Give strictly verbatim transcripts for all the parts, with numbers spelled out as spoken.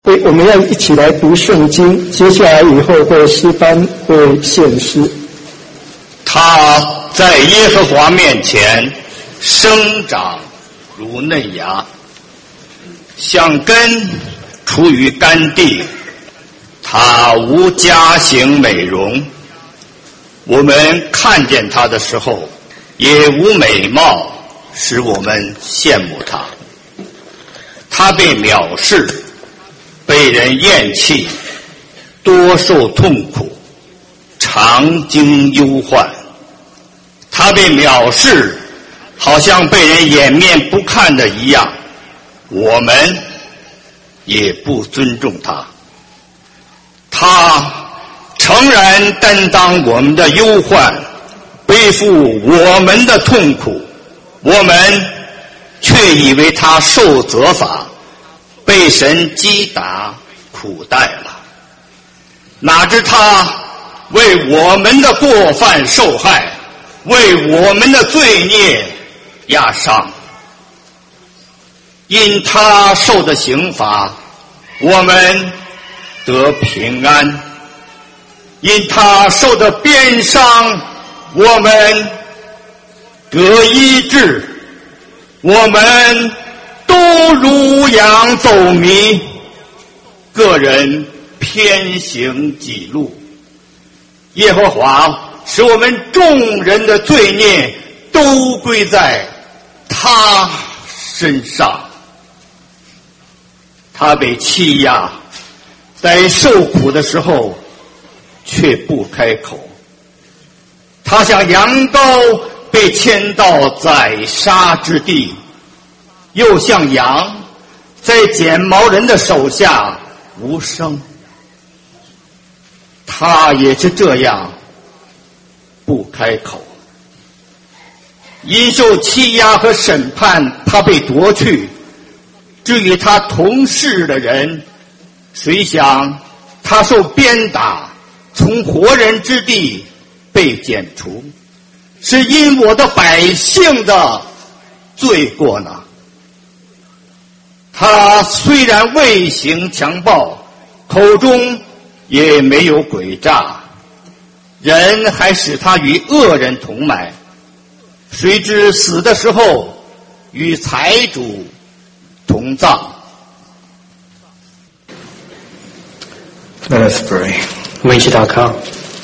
对，我们要一起来读圣经，接下来以后会诗班会献诗。 他在耶和华面前生长如嫩芽，像根出于干地，他无佳形美容。我们看见他的时候，也无美貌，使我们羡慕他。他被藐视，被人厌弃，多受痛苦，常经忧患。他被藐视，好像被人掩面不看的一样，我们也不尊重他。他诚然担当我们的忧患，背负我们的痛苦，我们却以为他受责罚，被神击打苦待了。哪知他为我们的过犯受害，为我们的罪孽压伤。因他受的刑罚，我们得平安；因他受的鞭伤，我们得医治。我们都如羊走迷，个人偏行己路。耶和华使我们众人的罪孽都归在他身上。他被欺压，在受苦的时候却不开口。他像羊羔被牵到宰杀之地，又像羊在剪毛人的手下无声。他也是这样不开口。因受欺压和审判，他被夺去。至于他同事的人，谁想他受鞭打，从活人之地被剪除，是因我的百姓的罪过呢？他虽然未行强暴，口中也没有诡诈，人还使他与恶人同埋。谁知死的时候与财主同葬。 Let us pray. 我们一起祷告。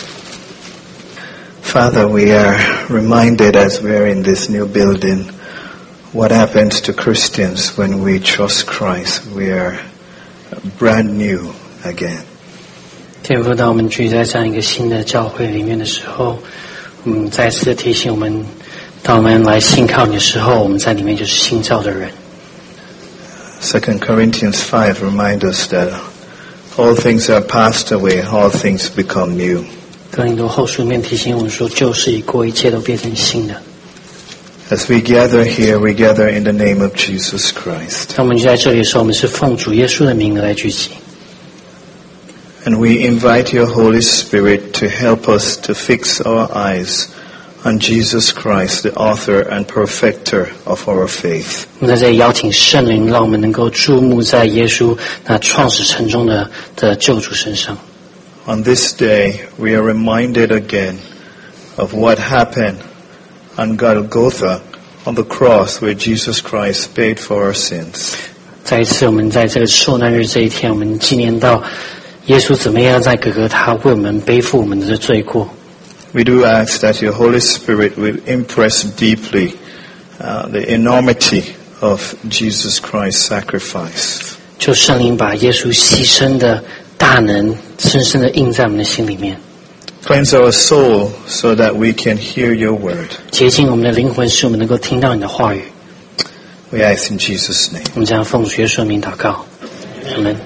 Father, we are reminded as we are in this new building what happens to Christians when we trust Christ. We are brand new again. 天父，当我们聚在这样一个新的教会里面的时候，嗯，再次的提醒我们，当我们来信靠你的时候，我们在里面就是新造的人。 Second Corinthians five reminds us that all things are passed away, all things become new. 哥林多后书里面提醒我们说，旧事已过，一切都变成新的。 As we gather here, we gather in the name of Jesus Christ. 当我们聚在这里的时候，我们是奉主耶稣的名来聚集。 And we invite your Holy Spirit to help us to fix our eyes on Jesus Christ, the author and perfecter of our faith. 我们在这里邀请圣灵，让我们能够注目在耶稣那创始成终的的救主身上。 On this day, we are reminded again of what happened on Golgotha, on the cross where Jesus Christ paid for our sins. 再一次，我们在这个受难日这一天，我们纪念到耶稣怎么样在哥哥他为我们背负我们的罪过。 We do ask that your Holy Spirit will impress deeply uh, the enormity of Jesus Christ's sacrifice. 就圣灵把耶稣牺牲的大能深深的印在我们的心里面， Cleanse our soul so that we can hear your word. 洁净我们的灵魂，使我们能够听到你的话语。 We ask in Jesus' name. 我们将奉主耶稣的名祷告，阿门。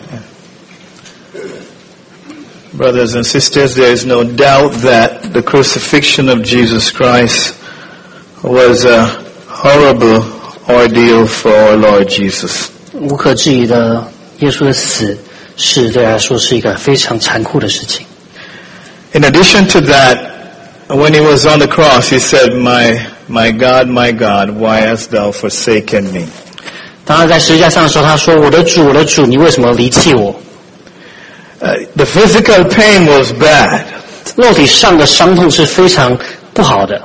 Brothers and sisters, there is no doubt that the crucifixion of Jesus Christ was a horrible ordeal for our Lord Jesus. 无可置疑的，耶稣的死是对他来说是一个非常残酷的事情。 In addition to that, when he was on the cross, he said, "My, my God, my God, why hast thou forsaken me?" 当他在十字架上的时候，他说：“我的主，我的主，你为什么离弃我？” Uh, the physical pain was bad. 肉体上的伤痛是非常不好的。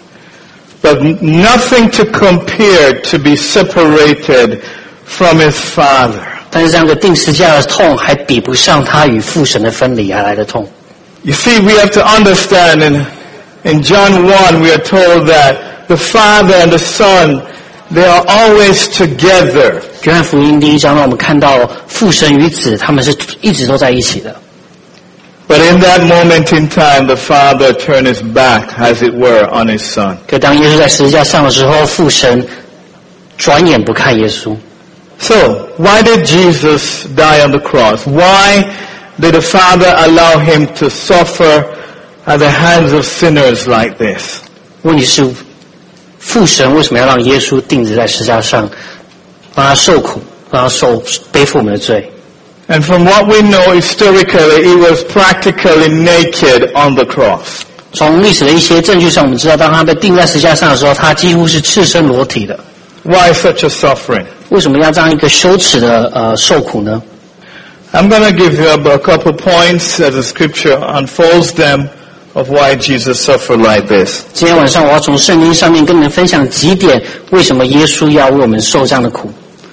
But nothing to compare to be separated from his Father. 但是这样的钉十字架的痛还比不上他与父神的分离而来的痛。 You see, we have to understand in, in John one we are told that the Father and the Son, they are always together. 约翰福音第一章让我们看到父神与子他们是一直都在一起的。 But in that moment in time, the Father turned his back, as it were, on his Son. 可当耶稣在十字架上的时候，父神转眼不看耶稣。 So, why did Jesus die on the cross? Why did the Father allow him to suffer at the hands of sinners like this? 问题是，父神为什么要让耶稣钉子在十字架上，让他受苦，让他受背负我们的罪？ And from what we know historically, he was practically naked on the cross. 从历史的一些证据上，我们知道，当他被钉在十字架上的时候，他几乎是赤身裸体的。 Why such a suffering? 为什么要这样一个羞耻的呃受苦呢？ I'm going to give you a couple points as the scripture unfolds them of why Jesus suffered like this. 今天晚上我要从圣经上面跟你们分享几点，为什么耶稣要为我们受这样的苦。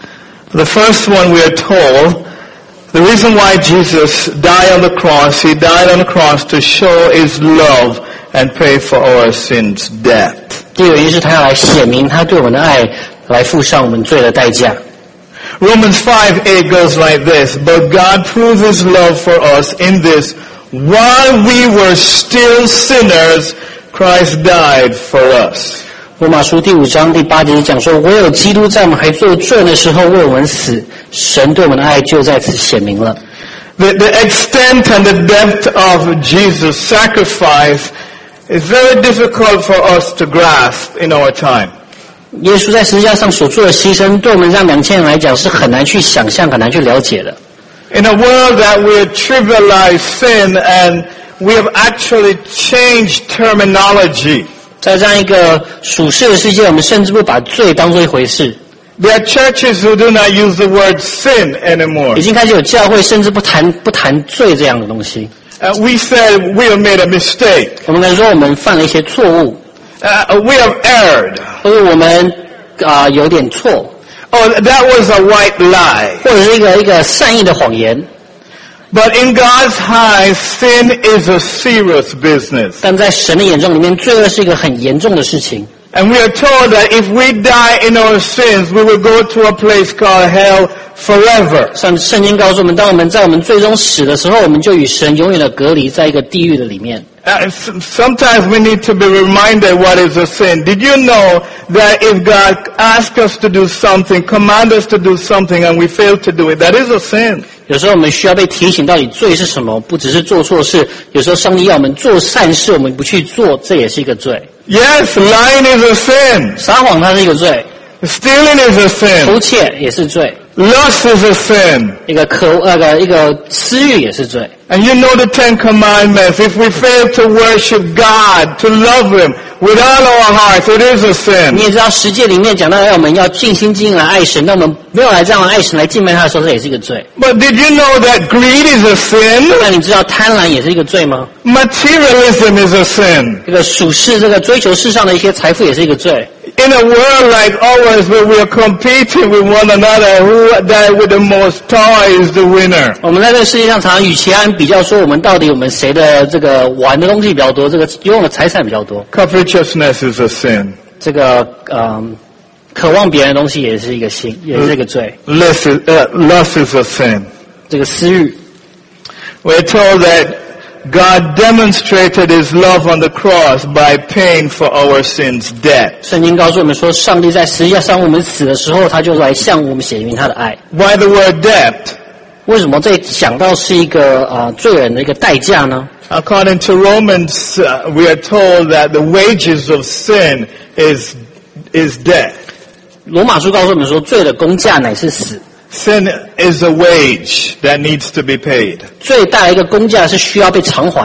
The first one we are told, the reason why Jesus died on the cross, he died on the cross to show his love and pay for our sins' debt. 第一个原因是他要来显明他对我们的爱，来付上我们罪的代价。 Romans five eight goes like this, but God proved his love for us in this, while we were still sinners, Christ died for us. 罗马书第五章第八节讲说，唯有基督在我们还做罪人的时候为我们死，神对我们的爱就在此显明了。 The, the extent and the depth of Jesus' sacrifice is very difficult for us to grasp in our time. 耶稣在十字架上所做的牺牲，对我们这样两千人来讲是很难去想象、很难去了解的。 In a world that we trivialize sin and we have actually changed terminology. 在这样一个属世的世界，我们甚至不把罪当作一回事。 There are churches who do not use the word sin anymore. 已经开始有教会甚至不谈不谈罪这样的东西。 Uh, we said we have made a mistake. 我们可能说我们犯了一些错误， Uh, we have erred. 或者我们啊、呃、有点错， Oh, that was a white lie. 或者是一个一个善意的谎言。 But in God's eyes, sin is a serious business. 但在神的眼中里面，罪恶是一个很严重的事情。 And we are told that if we die in our sins, we will go to a place called hell forever. 像圣经告诉我们，当我们在我们最终死的时候，我们就与神永远的隔离在一个地狱的里面。 Uh, sometimes we need to be reminded what is a sin. Did you know that if God asks us to do something, command us to do something, and we fail to do it, that is a sin. 有时候我们需要被提醒到底罪是什么，不只是做错事，有时候上帝要我们做善事，我们不去做，这也是一个罪。 Yes, lying is a sin. 撒谎它是一个罪， Stealing is a 偷 sin. 窃也是罪， Lust is a sin. 一个渴那个一个私欲也是罪。 And you know the Ten Commandments. If we fail to worship God, to love Him with all our hearts, it is a 你 sin. 也知道十诫里面讲到要我们要尽心尽意来爱神，那我们没有来这样来爱神来敬拜他的时候，这也是一个罪。 But did you know that greed is a sin? 那你知道贪婪也是一个罪吗？ Materialism is a sin. 这个属世这个追求世上的一些财富也是一个罪。 In a world like ours where we are competing with one another, who died with the most toy is the winner. 我们在这个世界上常常与其他人比较，说我们到底我们谁的这个玩的东西比较多，这个拥有的财产比较多。 Covetousness is a sin. 这个嗯，渴望别人的东西也是一个sin，也是一个罪。 Lust is, uh, lust is a sin. 这个私欲， We're told that God demonstrated His love on the cross by paying for our sins' debt. 圣经告诉我们说，上帝在十字架上我们死的时候，他就来向我们显明他的爱。 Why the word debt? 为什么这讲到是一个啊、呃、罪人的一个代价呢？ According to Romans, uh, we are told that the wages of sin is is death. 罗马书告诉我们说，罪的工价乃是死。 Sin is a wage that needs to be paid. 罪带来一个工价是需要被偿还的。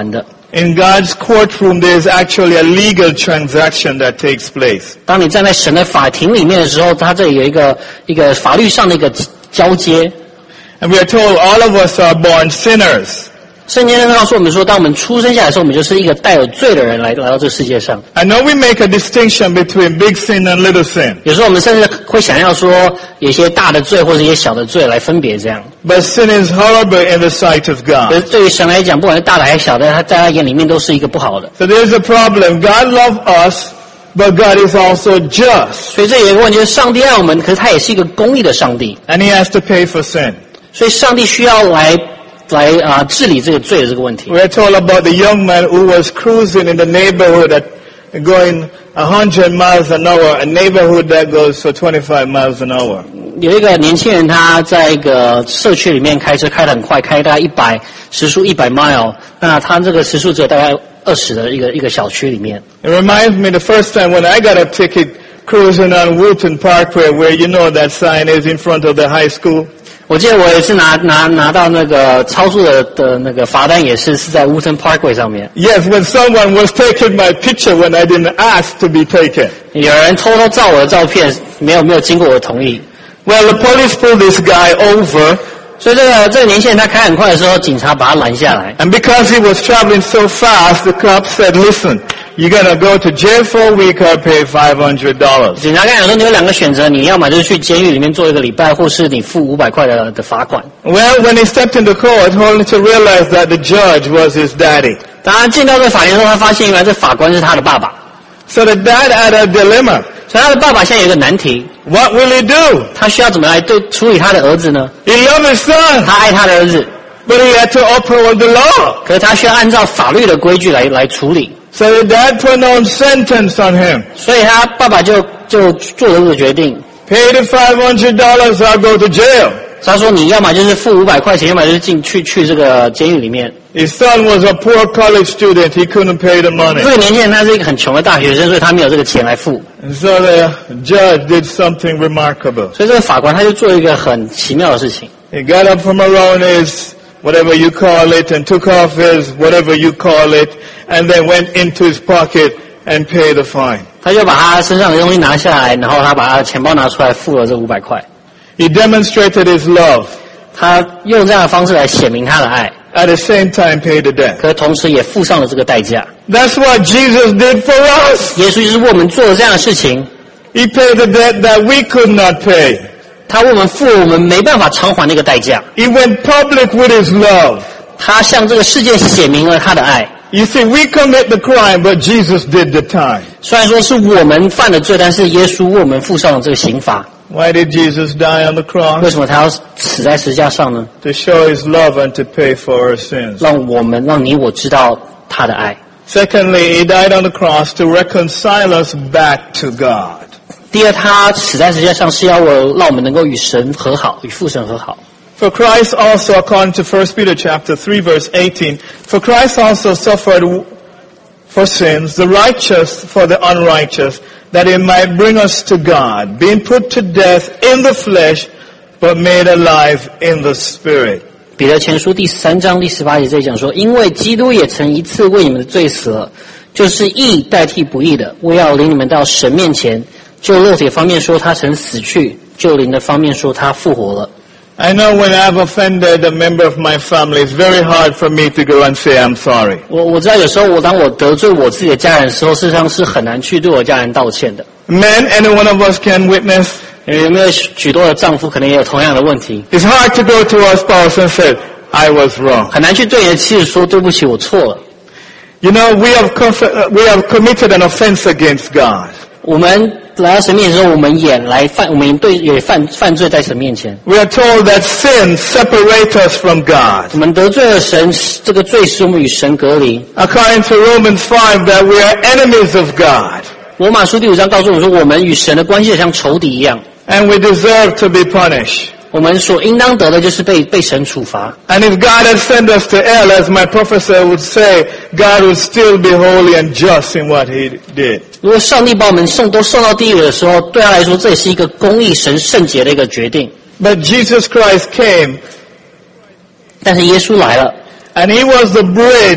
In God's courtroom, there is actually a legal transaction that takes place. 当你站在神的法庭里面的时候，它这里有一个一个法律上的一个交接。 And we are told all of us are born sinners. 圣经告诉我们说，当我们出生下来的时候，我们就是一个带有罪的人来来到这个世界上。 I know we make a distinction between big sin and little sin. 有时候我们甚至会想要说，有一些大的罪或者一些小的罪来分别这样。 But sin is horrible in the sight of 可是 God. 对于神来讲，不管是大的还是小的，他在他眼里面都是一个不好的。 So there's a problem. God loves us, but God is also just. 所以这有一个问题，就是上帝爱我们，可是他也是一个公义的上帝， And He has to pay for sin. 所以上帝需要来来啊、呃、治理这个罪的这个问题。 We are told about the young man who was cruising in the neighborhood at going one hundred miles an hour, a neighborhood that goes for twenty-five miles an hour. 有一个年轻人，他在一个社区里面开车开得很快，开大概一百时速一百 mile， 那他这个时速只有大概二十的一个一个小区里面。 It reminds me the first time when I got a ticket cruising on Wooten Parkway, where you know that sign is in front of the high school. 我记得我也是拿拿拿到那个超速的的那个罚单，也是是在 Wooten Parkway 上面。 Yes, when someone was taking my picture when I didn't ask to be taken. 有人偷偷照我的照片，没有没有经过我的同意。 Well, the police pulled this guy over, 所以这个这个年轻人他开很快的时候，警察把他拦下来。 and because he was traveling so fast, the cop said, listen, you're going to go to jail for a week or pay five hundred dollars. 警察跟他讲说，你有两个选择，你要么就是去监狱里面做一个礼拜，或是你付五百块的的罚款。 Well, when he stepped into court, only to realize that the judge was his daddy. 当他进到这法庭的时候，他发现原来这法官是他的爸爸， So the dad had a dilemma. 所以他的爸爸现在有一个难题， What will he do? 他需要怎么来对处理他的儿子呢？ He loved his son, 他爱他的儿子， but he had to uphold the law. 可是他需要按照法律的规矩来来处理， So the dad pronounced sentence on him. 所以他爸爸就就做了这个决定。 Pay the five hundred dollars or go to jail. 他说你要么就是付五百块钱，要么就是进去去这个监狱里面。 His son was a poor college student. He couldn't pay the money. 这个年轻人他是一个很穷的大学生，所以他没有这个钱来付。 And so the judge did something remarkable. 所以这个法官他就做一个很奇妙的事情， He got up from around his, whatever you call it, and took off his, whatever you call it, and then went into his pocket and paid the fine. 他就把他身上的东西拿下来，然后他把他的钱包拿出来付了这五百块。 He demonstrated his love. 他用这样的方式来显明他的爱， At the same time paid the debt. 可是同时也付上了这个代价。 That's what Jesus did for us. 耶稣就是为我们做了这样的事情， He paid the debt that we could not pay. 他为我们付了我们没办法偿还那个代价。 He went public with his love. 他向这个世界显明了他的爱。 You see, we commit the crime, but Jesus did the time. 虽然说是我们犯的罪，但是耶稣为我们付上了这个刑罚。 Why did Jesus die on the 为 cross? 什么他要死在十字架上呢？ To show his love and to pay for our sins. 让我们让你我知道他的爱。 Secondly, he died on the cross to reconcile us back to God. 第二，他死在十字架上是要我让我们能够与神和好，与父神和好。 For Christ also, according to First Peter chapter three, verse eighteen, for Christ also suffered for sins, the righteous for the unrighteous, that he might bring us to God, being put to death in the flesh, but made alive in the Spirit. 彼得前书第三章第十八节这里讲说，因为基督也曾一次为你们的罪死了，就是义代替不义的，为要领你们到神面前。就肉体方面说他曾死去，就灵的方面说他复活了。 I know when I've offended a member of my family, it's very hard for me to go and say I'm sorry. 我我知道有时候我当我得罪我自己的家人的时候，事实上是很难去对我家人道歉的。 Men, any one of us can witness. 有没有许多的丈夫可能也有同样的问题？ It's hard to go to our spouse and say, I was wrong. 很难去对你的妻子说对不起，我错了。 You know, we have, conf- we have committed an offense against God. 我们来到神面前的时候，我们也来犯，我们对也犯犯罪在神面前。 We are told that sin separates us from God. 我们得罪了神，这个罪使我们与神隔离。 According to Romans five, that we are enemies of God. 罗马书第五章告诉我们说，我们与神的关系像仇敌一样， And we deserve to be punished. 我们所应当得的就是被被神处罚。 And if God had sent us to hell, as my professor would say, God would still be holy and just in what he did. 如果上帝把我们送都送到地狱的时候，对他来说这也是一个公义、神圣洁的一个决定。 But Jesus Christ came, 但是耶稣来了， and he was the bridge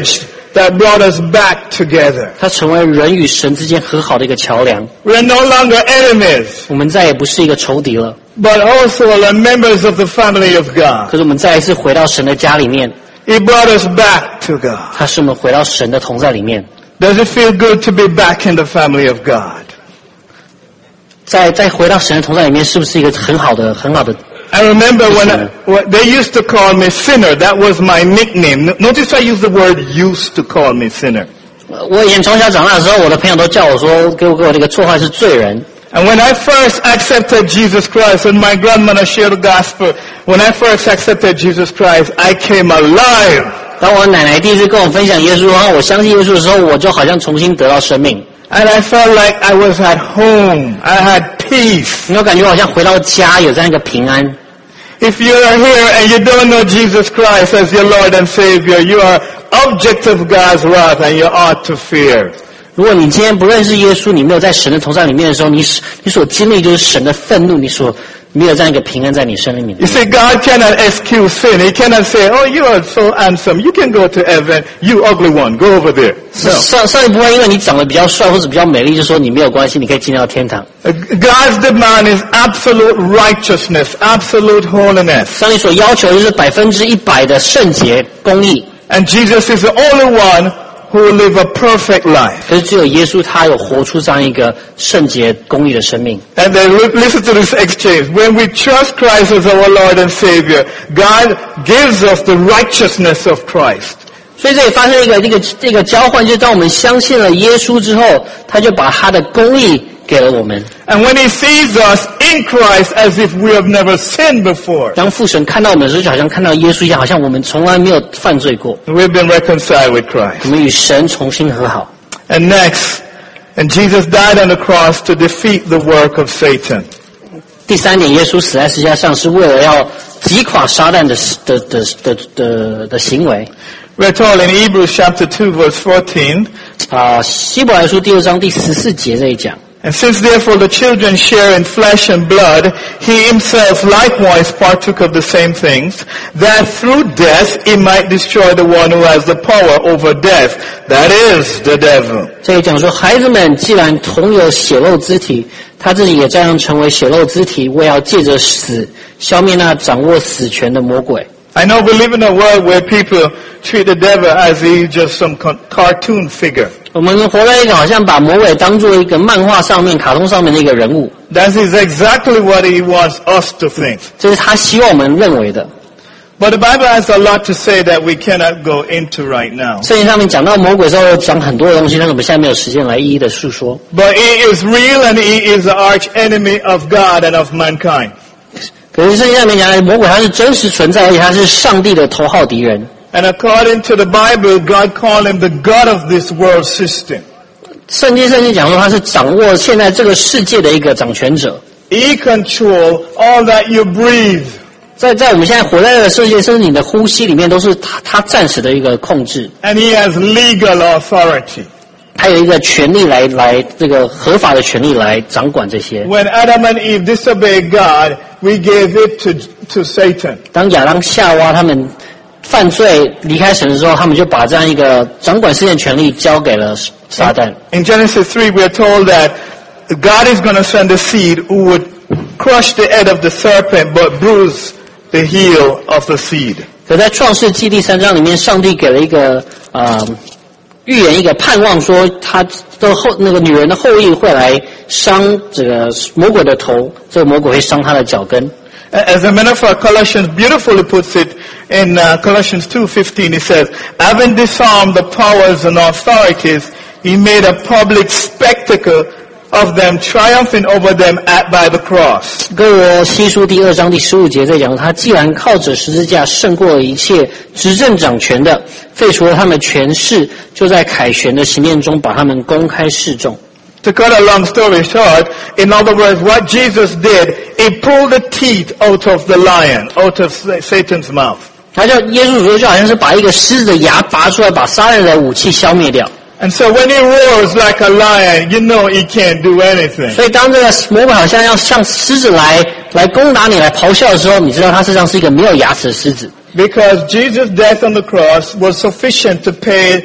that brought us back together. 它成为人与神之间和好的一个桥梁。 We are no longer enemies, 我们再也不是一个仇敌了， but also are members of the family of God. 可是我们再一次回到神的家里面， He brought us back to God. 它使我们回到神的同在里面。 Does it feel good to be back in the family of God? 再再回到神的同在里面，是不是一个很好的很好的？ I remember when, I, when they used to call me sinner. That was my nickname. Notice I use the word used to call me sinner. 我以前从小长大的时候，我的朋友都叫我说，给我给我这个绰号是罪人。 And when I first accepted Jesus Christ, and my grandmother shared the gospel, when I first accepted Jesus Christ, I came alive. 当我奶奶第一次跟我分享耶稣，然后我相信耶稣的时候，我就好像重新得到生命。 And I felt like I was at home. I had peace. 你有感觉我好像回到家，有这样一个平安。 If you are here and you don't know Jesus Christ as your Lord and Savior, you are object of God's wrath and you ought to fear. 如果你今天不认识耶稣，你没有在神的同在里面的时候，你你所经历就是神的愤怒，你所没有这样一个平安在你生命里面。 You see, God cannot excuse sin. He cannot say, oh, you are so handsome. You can go to heaven. You ugly one. Go over there. No. 上上帝不会因为你长得比较帅或者比较美丽，就说你没有关系，你可以进到天堂。 God's demand is absolute righteousness, absolute holiness. 上帝所要求的就是百分之一百的圣洁、公义。 And Jesus is the only one who will live a perfect life. 可是只有耶稣，他有活出这样一个圣洁、公义的生命。 And then listen to this exchange. When we trust Christ as our Lord and Savior, God gives us the righteousness of Christ. 所以这里发生一个这个这个交换，就是当我们相信了耶稣之后，他就把他的公义给了我们。 And when He sees us in Christ as if we have never sinned before, 当父神看到我们的时候，就好像看到耶稣一样，好像我们从来没有犯罪过。 we've been reconciled with Christ. 我们与神重新和好。 And next, and Jesus died on the cross to defeat the work of Satan. 第三点，耶稣死在十字架上是为了要击垮撒旦的的的的的的行为。 We're told in Hebrews chapter two verse fourteen, 啊，希伯来书第二章第十四节这一讲。 and since therefore the children share in flesh and blood, he himself likewise partook of the same things, that through death he might destroy the one who has the power over death, that is the devil. 这里讲说，孩子们既然同有血肉之体，他自己也照样成为血肉之体，为要借着死消灭那掌握死权的魔鬼。 I know we live in a world where people treat the devil as he just some cartoon figure. 我们活在一个好像把魔鬼当做一个漫画上面、卡通上面的一个人物， That is exactly what he wants us to think. 这是他希望我们认为的。 But the Bible has a lot to say that we cannot go into right now. 圣经上面讲到魔鬼之后，讲很多的东西，但是我们现在没有时间来一一的述说。 But he is real and he is the arch enemy of God and of mankind. 可是圣经上面讲，魔鬼他是真实存在，而且他是上帝的头号敌人。 And according to the Bible, God called him the God of this world system. 圣经圣经讲说，他是掌握现在这个世界的一个掌权者。 He controls all that you breathe. 在在我们现在活在这个世界，甚至你的呼吸里面都是他他暂时的一个控制。 And he has legal authority. 他有一个权利来来这个合法的权利来掌管这些。 When Adam and Eve disobeyed God, we gave it to, to Satan. 当亚当夏娃他们犯罪离开神的时候，他们就把这样一个掌管世界的权利交给了撒旦。 In Genesis three, we are told that God is going to send a seed who would crush the head of the serpent but bruise the heel of the seed. 可在创世纪第三章里面，上帝给了一个呃预言，一个盼望，说他的后那个女人的后裔会来伤这个魔鬼的头，这个魔鬼会伤他的脚跟。 As a matter of fact, Colossians beautifully puts it in uh, Colossians two fifteen. It says, having disarmed the powers and authorities, he made a public spectacle of them, triumphing over them at by the cross. 哥罗西书第二章第十五节在讲，他既然靠着十字架胜过了一切执政掌权的，废除了他们权势，就在凯旋的刑面中把他们公开示众。 To cut a long story short, in other words, what Jesus did, he pulled the teeth out of the lion, out of Satan's mouth. 他叫耶稣说，就好像是把一个狮子的牙拔出来，把杀人的武器消灭掉。 And so when he roars like a lion, you know he can't do anything. 所以当这个魔鬼好像要像狮子来来攻打你、来咆哮的时候，你知道他实际上是一个没有牙齿的狮子。 Because Jesus' death on the cross was sufficient to pay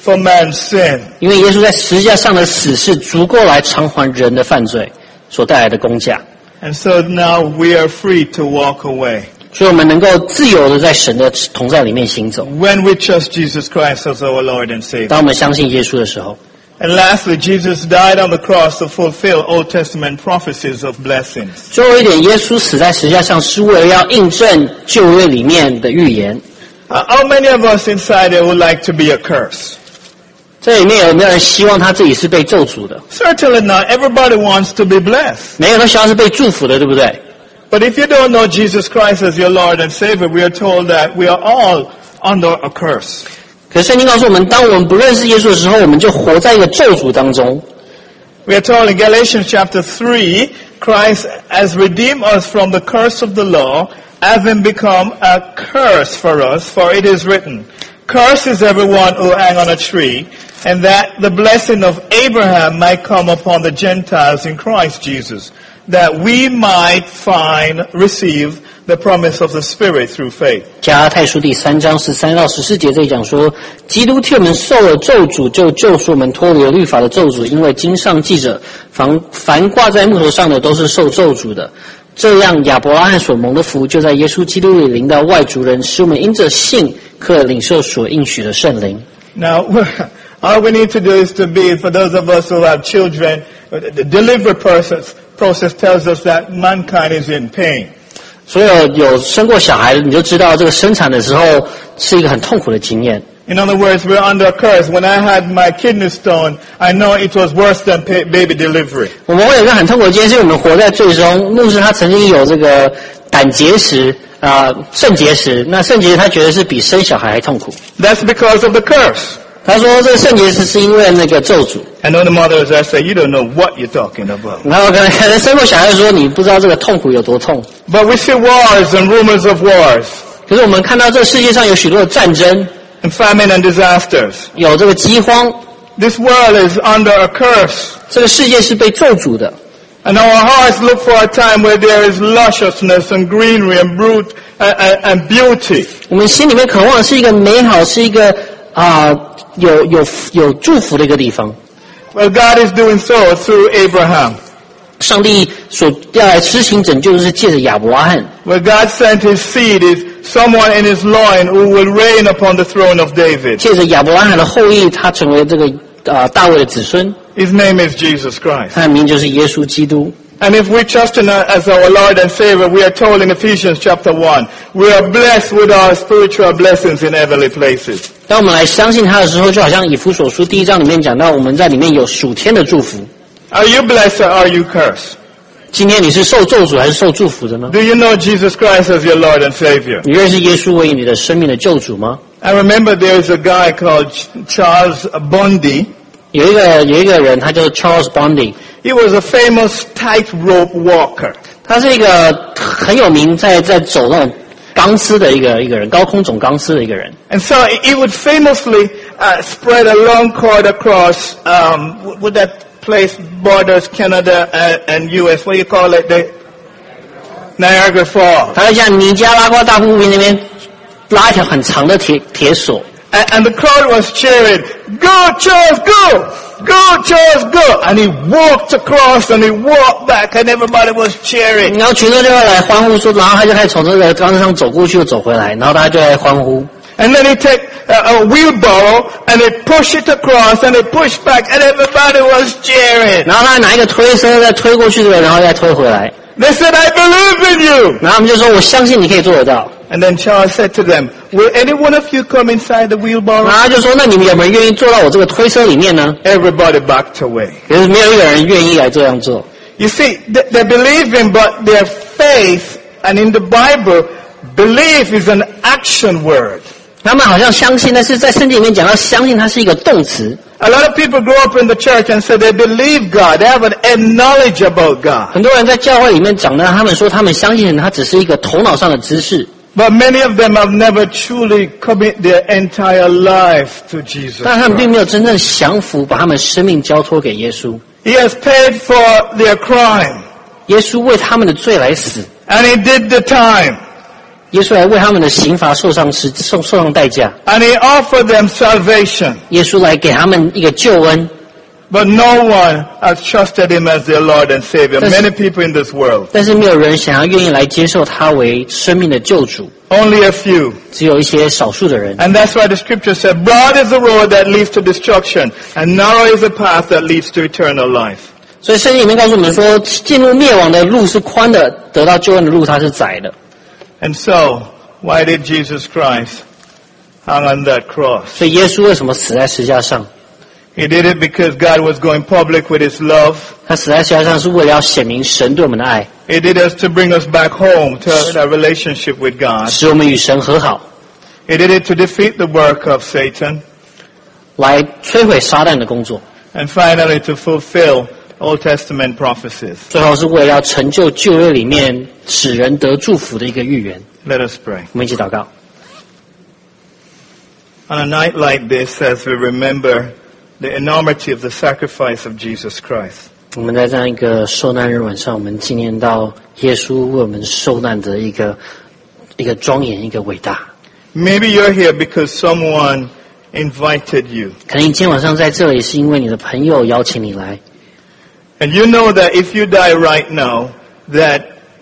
for man's sin. 因为耶稣在十字架上的死是足够来偿还人的犯罪所带来的公价。 And so now we are free to walk away. 所以我们能够自由的在神的同在里面行走。 When we trust Jesus Christ as our Lord and Savior. 当我们相信耶稣的时候。 And lastly, Jesus died on the cross to fulfill Old Testament prophecies of blessings. 最后一点，耶稣死在十字架上是为了要印证旧约里面的预言。 Uh, how many of us inside here would like to be a curse? 这里面有没有人希望他自己是被咒诅的？ Certainly not. Everybody wants to be blessed. 每个人都希望是被祝福的，对不对？ But if you don't know Jesus Christ as your Lord and Savior, we are told that we are all under a curse. 可是圣经告诉我们，当我们不认识耶稣的时候，我们就活在一个咒诅当中。 We are told in Galatians chapter three, Christ has redeemed us from the curse of the law, having become a curse for us, for it is written, Cursed is everyone who hang on a tree, and that the blessing of Abraham might come upon the Gentiles in Christ Jesus, that we might find, receive the promise of the Spirit through faith. 加拉太书第三章十三到十四节这里讲说，基督替我们受了咒诅，就救赎我们脱离了律法的咒诅，因为经上记着，凡凡挂在木头上的都是受咒诅的。这样亚伯拉罕所蒙的福，就在耶稣基督里临到外族人，使我们因着信可领受所应许的圣灵。 Now, all we need to do is to be, for those of us who have children, the delivery process, process tells us that mankind is in pain. 所有有生过小孩的，你就知道这个生产的时候是一个很痛苦的经验。 In other words, we're under a curse. When I had my kidney stone, I know it was worse than baby delivery. 我们会有一个很痛苦的经验，是我们活在罪中。牧师他曾经有这个胆结石啊、呃，肾结石。那肾结石他觉得是比生小孩还痛苦。 That's because of the curse. 他说这个肾结石是因为那个咒诅。 I know the mothers that say, you don't know what you're talking about. 然后可能可能生过小孩说你不知道这个痛苦有多痛。 But we see wars and rumors of wars. 可是我们看到这个世界上有许多的战争。 And famine and disasters. 有这个饥荒。 This world is under a curse. 这个世界是被咒诅的。 And our hearts look for a time where there is lusciousness and greenery and brute and, and, and beauty. 我们心里面渴望的是一个美好，是一个啊、呃、有有有祝福的一个地方。 Well, God is doing so through Abraham. 上帝所要来施行拯救，就是借着亚伯拉罕。 Where God sent His seed is someone in His loin who will reign upon the throne of David. 借着亚伯拉罕的后裔，他成为这个啊、呃、大卫的子孙。 His name is Jesus Christ. 他的名就是耶稣基督。 And if we trust in as our Lord and Savior, we are told in Ephesians chapter one, we are blessed with our spiritual blessings in heavenly places. 当我们来相信他的时候，就好像以弗所书第一章里面讲到，我们在里面有属天的祝福。 Are you blessed or are you cursed? 今天你是受咒诅还是受祝福的呢？ Do you know Jesus Christ as your Lord and Savior? 你认识耶稣为你的生命的救主吗？ I remember there is a guy called Charles Bundy. 有一个有一个人，他叫 Charles Bundy。 He was a famous tightrope walker. 他是一个很有名在在走那种钢丝的一个一个人，高空走钢丝的一个人。 And so he would famously uh, spread a long cord across um, with that place borders Canada and, and U S. What do you call it? The Niagara Falls. 他在像尼加拉瓜大瀑布那边拉一条很长的铁铁索。 And, and the crowd was cheering, "Go Charles, go! Go Charles, go!" And he walked across and he walked back, and everybody was cheering. 然后群众就会来欢呼说，然后他就开始从这个钢丝上走过去又走回来，然后大家就来欢呼。 And then he take a, a wheelbarrow and he push it across and he push back, and everybody was cheering. 然后他拿一个推车再推过去，对，然后再推回来。 They said, "I believe in you." 然后他们就说，我相信你可以做得到。 And then Charles said to them, "Will any one of you come inside the 然 wheelbarrow?" 后他就说，那你们有没有愿意坐到我这个推车里面呢？ Everybody backed away. 可是没有一个人愿意来这样做。 You see, they, they believe in, but their faith, and in the Bible, belief is an action word. 他们好像相信，但是在圣经里面讲到相信，它是一个动词。 A lot of people grow up in the church and say they believe God. They have an end knowledge about God. 很多人在教会里面长大，他们说他们相信他只是一个头脑上的知识。 But many of them have never truly commit their entire life to Jesus 但他们并 Christ. 没有真正降服，把他们生命交托给耶稣。 He has paid for their crime. 耶稣为他们的罪来死， And he did the time. 耶稣来为他们的刑罚受上是受受上代价， And he offered them salvation. 耶稣来给他们一个救恩。 But no one has trusted him as their Lord and Savior. That's- Many people in this world. 但是没有人想要愿意来接受他为生命的救主， Only a few. 只有一些少数的人。 And that's why the scripture said, broad is the road that leads to destruction, and narrow is the path that leads to eternal life. 所以圣经里面告诉我们说，进入灭亡的路是宽的，得到救恩的路它是窄的。 And so, why did Jesus Christ hang on that cross? 所以耶稣为什么死在十字架上？ He did it because God was going public with his love. 他死在十字架上是为了要显明神对我们的爱， He did it to bring us back home to a relationship with God. 使我们与神和好， He did it to defeat the work of Satan. 来摧毁撒旦的工作。 And finally, to fulfill Old Testament prophecies. 最后是为了要成就旧约里面使人得祝福的一个预言。 Let us pray. 我们一起祷告。 On a night like this, as we remember the enormity of the sacrifice of Jesus Christ, 我们在这样一个受难日晚上，我们纪念到耶稣为我们受难的一个一个庄严，一个伟大。 maybe you're here because someone invited you. 可能你今天晚上在这里，是因为你的朋友邀请你来。 And you know that if you die right now, that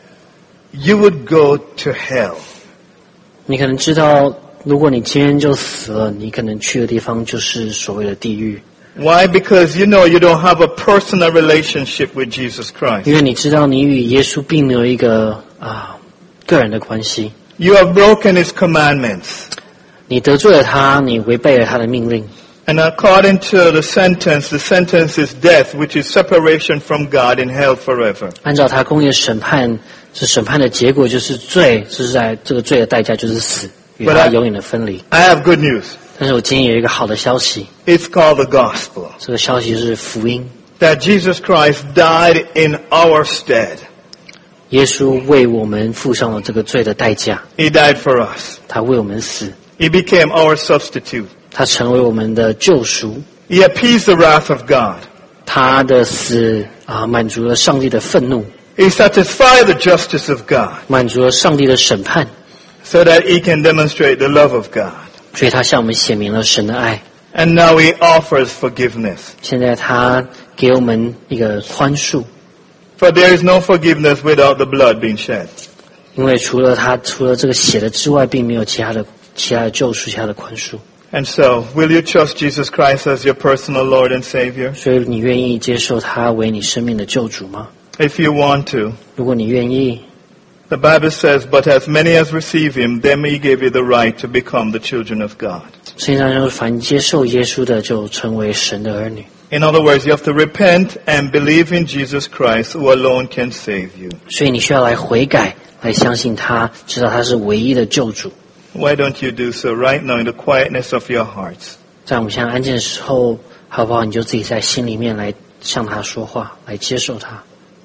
you would go to hell. 你可能知道，如果你今天就死了，你可能去的地方就是所谓的地狱。 Why? Because you know you don't have a personal relationship with Jesus Christ. 因为你知道你与耶稣并没有一个啊个人的关系， You have broken his commandments. 你得罪了他，你违背了他的命令。 And according to the sentence, the sentence is death, which is separation from God in hell forever. 按照他公义的审判，这审判的结果就是罪，是在这个罪的代价就是死，与 But 他 I- 永远的分离。 I have good news. 但是我今天有一个好的消息， It's called the gospel. 这个消息是福音， That Jesus Christ died in our stead. 耶稣为我们付上了这个罪的代价， He died for us. 他为我们死， He became our substitute. 他成为我们的救赎， He appeased the wrath of God. 他的死啊满足了上帝的愤怒， He satisfied the justice of God 满足了上帝的审判， so that he can demonstrate the love of God. 所以他向我们显明了神的爱。 And now he offers forgiveness. 现在他给我们一个宽恕， For there is no forgiveness without the blood being shed. 因为除了他除了这个血的之外，并没有其他的其他的救赎、其他的宽恕。 And so, will you trust Jesus Christ as your personal Lord and Savior? 所以你愿意接受他为你生命的救主吗？ If you want to. 如果你愿意， The Bible says, but as many as receive him, them he gave you the right to become the children of God. 圣经上说，凡接受耶稣的，就成为神的儿女。 In other words, you have to repent and believe in Jesus Christ, who alone can save you. 所以你需要来悔改，来相信他，知道他是唯一的救主。 Why don't you do so right now in the quietness of your hearts? 在我们现在安静的时候，好不好？你就自己在心里面来向他说话，来接受他。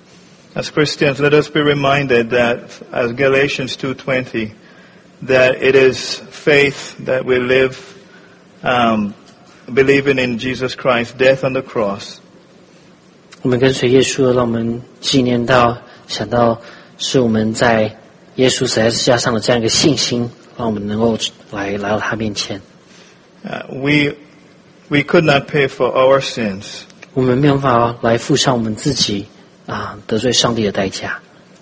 As Christians, let us be reminded that, as Galatians two twenty, that it is faith that we live, um, believing in Jesus Christ's death on the cross, 我们跟随耶稣的，让我们纪念到、想到，是我们在耶稣死在十字架上的这样一个信心，让我们能够来来到他面前。 uh, we we could not pay for our sins, 我们没有办法来付上我们自己啊得罪上帝的代价，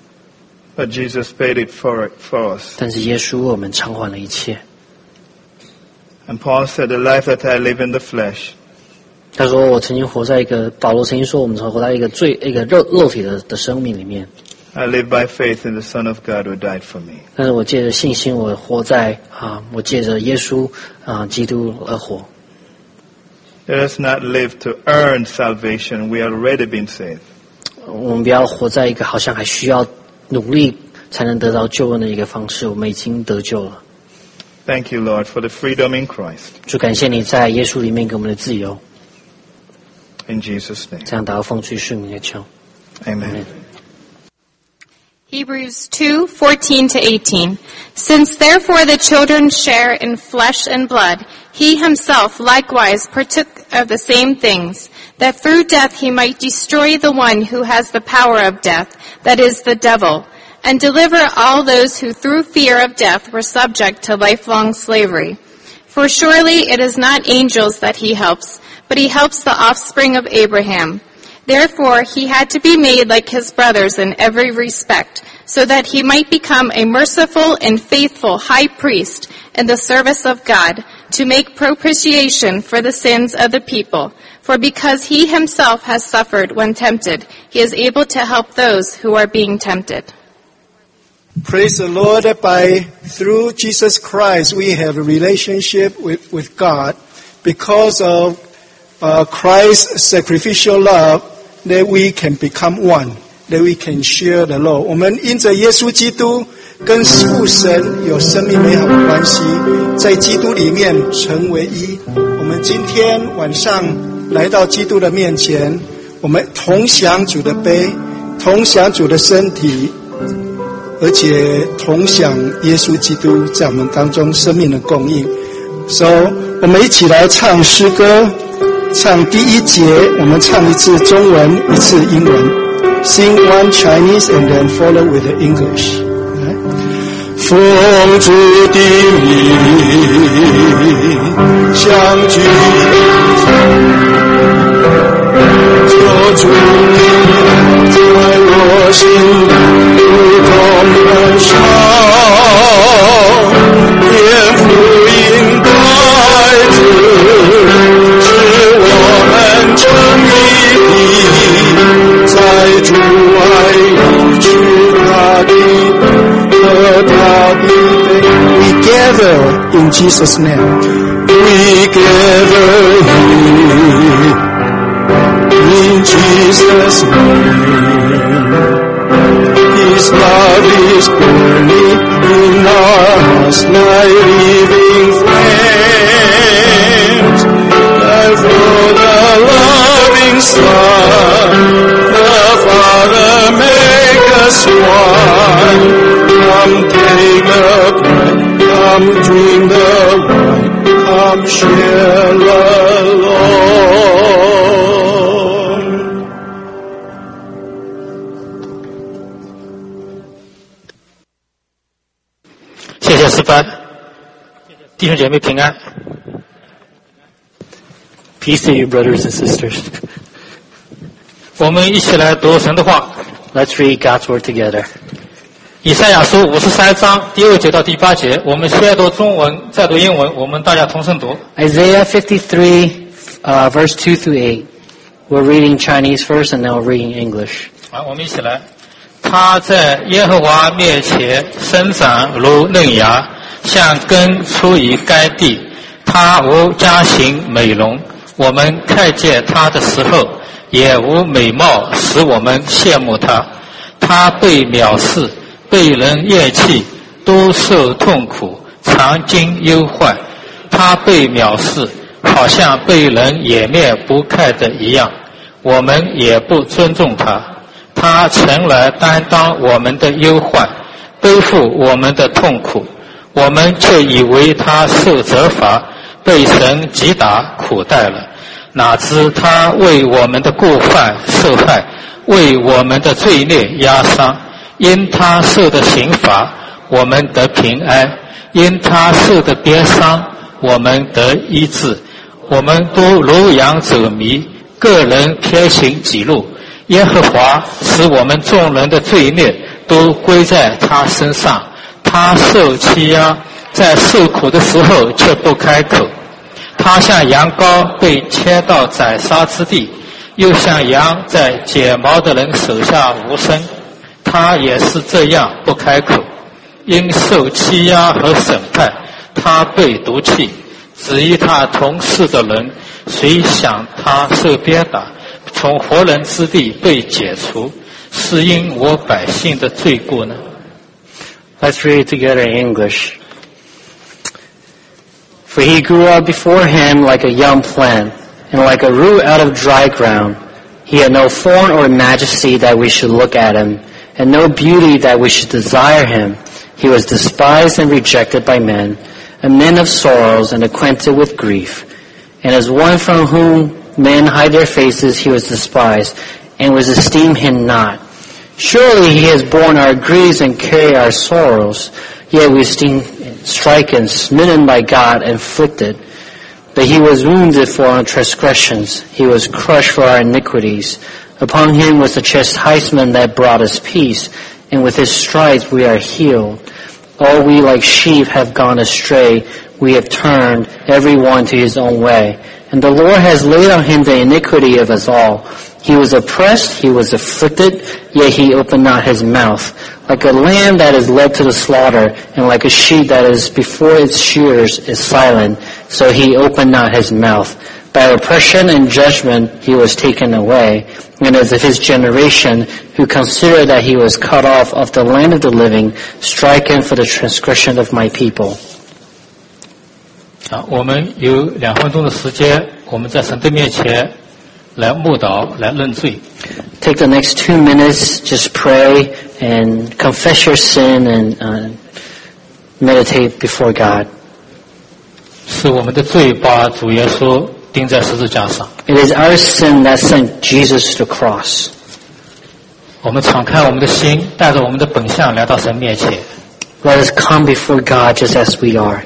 but Jesus paid it for for us. 但是耶稣为我们偿还了一切。 And Paul said, "The life that I live in the flesh, 他说：“我曾经活在一个，保罗曾经说，我们曾活在一个最一个肉肉体的的生命里面。 I live by faith in the Son of God who died for me." 但是我借着信心，我活在啊，我借着耶稣啊基督而活。 Let us not live to earn salvation. We have already been saved. 我们不要活在一个好像还需要努力才能得到救恩的一个方式，我们已经得救了。 Thank you, Lord, for the freedom in Christ. 主，感谢你在耶稣里面给我们的自由。 In Jesus' name, 这样祷告奉主圣名的求。 amen. Hebrews two fourteen to eighteen. Since therefore the children share in flesh and blood, he himself likewise partook of the same things, that through death he might destroy the one who has the power of death, that is the devil, and deliver all those who through fear of death were subject to lifelong slavery. For surely it is not angels that he helps, but he helps the offspring of Abraham. Therefore he had to be made like his brothers in every respect, so that he might become a merciful and faithful high priest in the service of God, to make propitiation for the sins of the people. For because he himself has suffered when tempted, he is able to help those who are being tempted. Praise the Lord, that by through Jesus Christ we have a relationship with, with God because of uh, Christ's sacrificial love, that we can become one, that we can share the Lord. 我们因着耶稣基督跟父神有生命美好的关系，在基督里面成为一。我们今天晚上来到基督的面前，我们同享主的杯，同享主的身体，而且同享耶稣基督在我们当中生命的供应。So， 我们一起来唱诗歌，唱第一节，我们唱一次中文，一次英文。Sing one Chinese and then follow with the English. 奉主的名，相聚求主在我心如同燃烧，天父应该知，使我们成一体，在主爱里去他的。 We gather in Jesus' name. We gather here in Jesus' name. His love is burning in our hearts like living flames. Therefore the loving Son, the Father make us one. Come take the bread, come drink the wine, come share the Lord. 谢谢诗班，弟兄姐妹平安。 Peace to you, brothers and sisters. 我们一起来读神的话。 Let's read God's word together. 以赛亚书五十三章第二节到第八节，我们先读中文，再读英文，我们大家同声读。 Isaiah fifty-three, uh, verse two through eight. We're reading Chinese first, and then we're reading English. 好，我们一起来。他在耶和华面前生长如嫩芽，像根出于该地。他无佳形美容，我们看见他的时候，也无美貌使我们羡慕他。他被藐视，被人厌弃，多受痛苦，常经忧患。他被藐视，好像被人掩面不看的一样，我们也不尊重他。他曾来担当我们的忧患，背负我们的痛苦，我们却以为他受责罚，被神击打苦待了。哪知他为我们的过犯受害，为我们的罪孽压伤。因他受的刑罚，我们得平安；因他受的鞭伤，我们得医治。我们都如羊走迷，个人偏行己路。耶和华使我们众人的罪孽都归在他身上。他受欺压，在受苦的时候却不开口。他像羊羔被牵到宰杀之地，又像羊在剪毛的人手下无声。他也是这样不开口，因受欺压和审判，他被毒气。至于他同事的人，谁想他受鞭打，从活人之地被解除，是因我百姓的罪过呢？ Let's read it together in English. For he grew up before him like a young plant, and like a root out of dry ground. He had no form or majesty that we should look at him, and no beauty that we should desire him. He was despised and rejected by men, a man of sorrows and acquainted with grief. And as one from whom men hide their faces, he was despised, and was esteemed him not. Surely he has borne our griefs and carried our sorrows, yet we esteem stricken, smitten by God, and afflicted. But he was wounded for our transgressions, he was crushed for our iniquities. Upon him was the chastisement that brought us peace, and with his stripes we are healed. All we like sheep have gone astray, we have turned every one to his own way. And the Lord has laid on him the iniquity of us all. He was oppressed, he was afflicted, yet he opened not his mouth. Like a lamb that is led to the slaughter, and like a sheep that is before its shearers is silent, so he opened not his mouth. By oppression and judgment he was taken away. And as of his generation, who considered that he was cut off of the land of the living, stricken for the transgression of my people. 啊，我们有两分钟的时间，我们在神的面前来默祷，来认罪。 Take the next two minutes, just pray and confess your sin and uh, meditate before God. 是我们的罪把主耶稣钉在十字架上。 It is our sin that sent Jesus to the cross. 我们敞开我们的心，带着我们的本相来到神面前。 Let us come before God just as we are.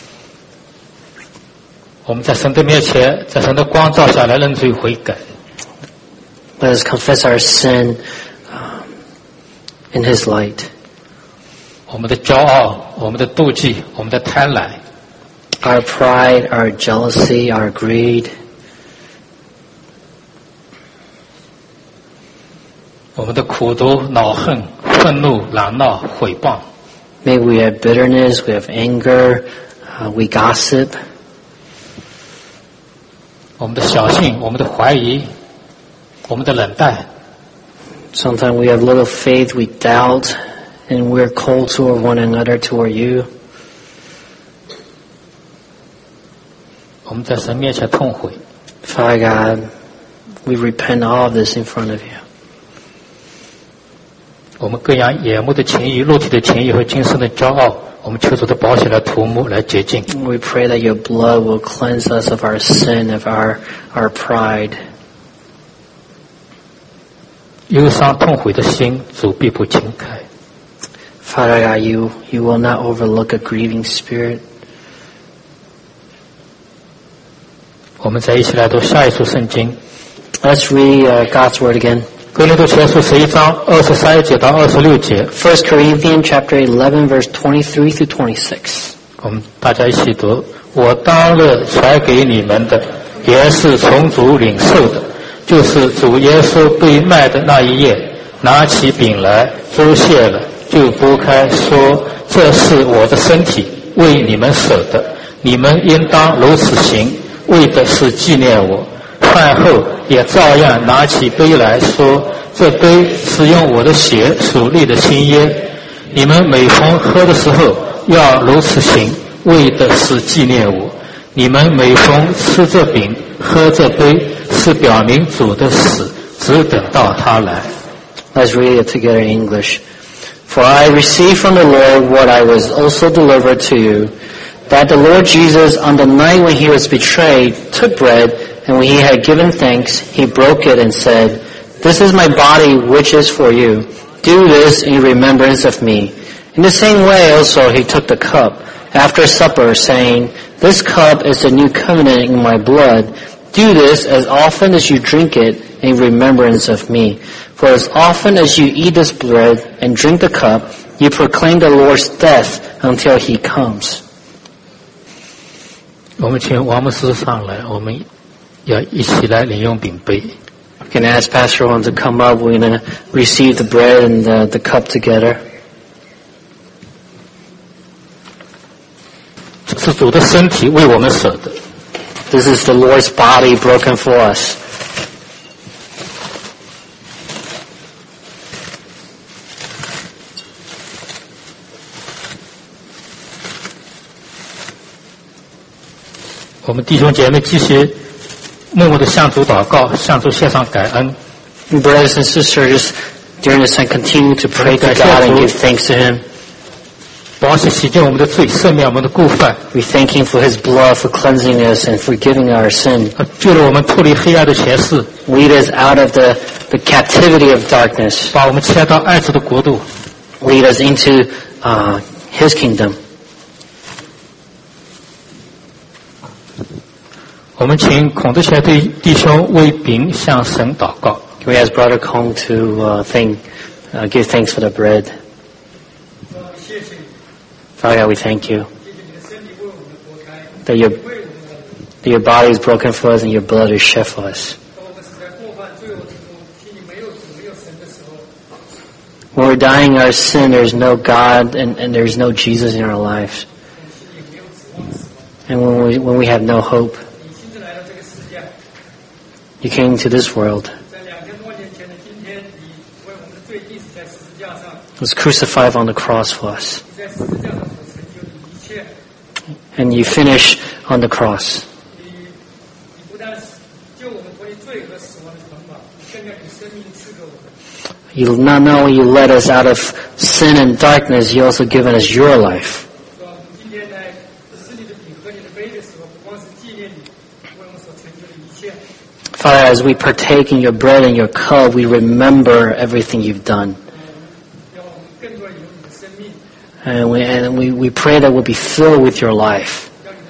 我们在神的面前，在神的光照下来认罪悔改。 Let us confess our sin um, in His light. 我们的骄傲，我们的妒忌，我们的贪婪。 Our pride, our jealousy, our greed. 我们的苦毒、恼恨、愤怒、嚷闹、毁谤。 Maybe we have bitterness, we have anger, uh, we gossip. 我们的小信，我们的怀疑，我们的冷淡。 Sometimes we have little faith, we doubt, and we're cold toward one another, toward you. 我们在神面前痛悔。 Father God, we repent all of this in front of you. 我们各样眼目的情欲、肉体的情欲和今生的骄傲，我们求主的宝血来涂抹、来洁净。 We pray that your blood will cleanse us of our sin, of our our pride. 忧伤痛悔的心，主必不轻开。 Father God, you you will not overlook a grieving spirit. 我们再一起来读下一处圣经。 Let's read uh, God's word again. 哥林多前书十一章二十三节到二十六节。 First Corinthians chapter eleven, verse twenty-three through twenty-six. 我们大家一起读。我当日传给你们的，也是从主领受的，就是主耶稣被卖的那一夜，拿起饼来，周谢了，就拨开，说：“这是我的身体，为你们舍的，你们应当如此行，为的是纪念我。”饭后也照样拿起杯来说：“这杯是用我的血所立的新约，你们每逢喝的时候要如此行，为的是纪念我。你们每逢吃这饼喝这杯，是表明主的死，只等到他来。” Let's read it together in English. For I received from the Lord what I was also delivered to you, that the Lord Jesus, on the night when he was betrayed, took bread, and when he had given thanks, he broke it and said, "This is my body which is for you. Do this in remembrance of me." In the same way also he took the cup after supper, saying, "This cup is the new covenant in my blood. Do this as often as you drink it in remembrance of me. For as often as you eat this bread and drink the cup, you proclaim the Lord's death until he comes." 我们请王牧师上来，我们要一起来领用饼杯。 We can ask Pastor Juan to come up. We're going to receive the bread and the, the cup together. 这是主的身体为我们舍的。 This is the Lord's body broken for us. 我们弟兄姐妹继续默默地向主祷告，向主献上感恩。Brothers and sisters, during this time, continue to pray to God and give thanks to Him. 宝血洗净我们的罪，赦免我们的过犯。 We thank Him for His blood, for cleansing us and forgiving our sin. 救了我们脱离黑暗的权势。 Lead us out of the the captivity of darkness. 把我们牵到爱子的国度。 Lead us into uh, His kingdom. 我们请孔德贤弟弟兄为饼向神祷告。 Can we ask Brother Kong to uh, thank, uh, give thanks for the bread? Father God, we thank you that your, that your body is broken for us and your blood is shed for us. When we're dying our sin, there is no God and, and there is no Jesus in our lives. And when we, when we have no hope, you came to this world, was crucified on the cross for us. And you finish on the cross. You not only you led us out of sin and darkness, you also given us your life. Father, as we partake in your bread and your cup, we remember everything you've done. And we, and we, we pray that we'll be filled with your life.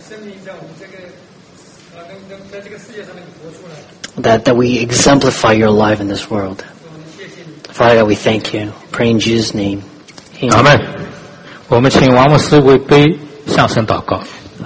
That, that we exemplify your life in this world. Father God, we thank you. Pray in Jesus' name. Amen. 我们请王牧师为杯向神祷告。